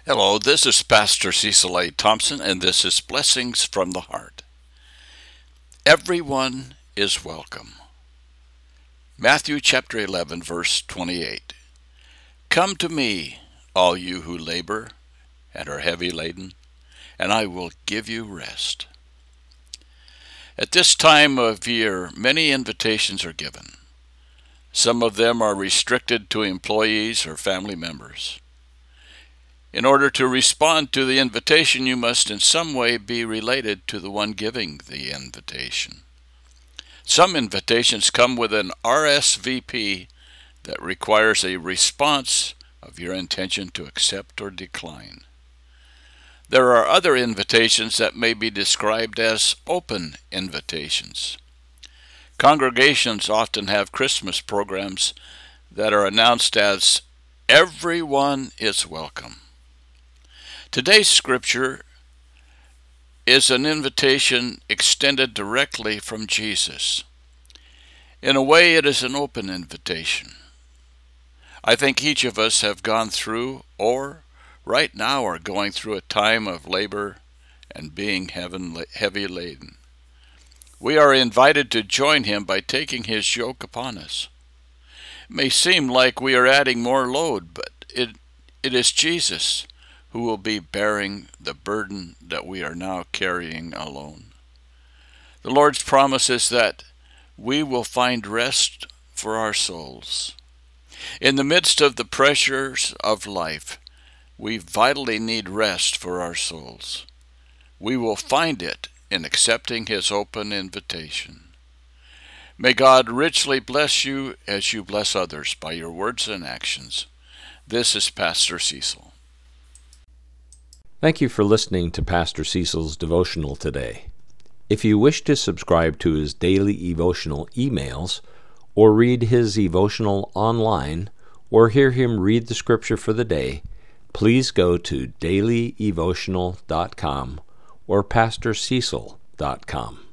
Hello, this is Pastor Cecil A. Thompson, and this is Blessings from the Heart. Everyone is welcome. Matthew chapter 11, verse 28. Come to me, all you who labor and are heavy laden, and I will give you rest. At this time of year, many invitations are given. Some of them are restricted to employees or family members. In order to respond to the invitation, you must in some way be related to the one giving the invitation. Some invitations come with an RSVP that requires a response of your intention to accept or decline. There are other invitations that may be described as open invitations. Congregations often have Christmas programs that are announced as "Everyone is welcome." Today's scripture is an invitation extended directly from Jesus. In a way, it is an open invitation. I think each of us have gone through, or right now are going through, a time of labor and being heavy laden. We are invited to join him by taking his yoke upon us. It may seem like we are adding more load, but it is Jesus who will be bearing the burden that we are now carrying alone. The Lord's promise is that we will find rest for our souls. In the midst of the pressures of life, we vitally need rest for our souls. We will find it in accepting his open invitation. May God richly bless you as you bless others by your words and actions. This is Pastor Cecil. Thank you for listening to Pastor Cecil's devotional today. If you wish to subscribe to his daily devotional emails, or read his devotional online, or hear him read the scripture for the day, please go to dailydevotional.com or pastorcecil.com.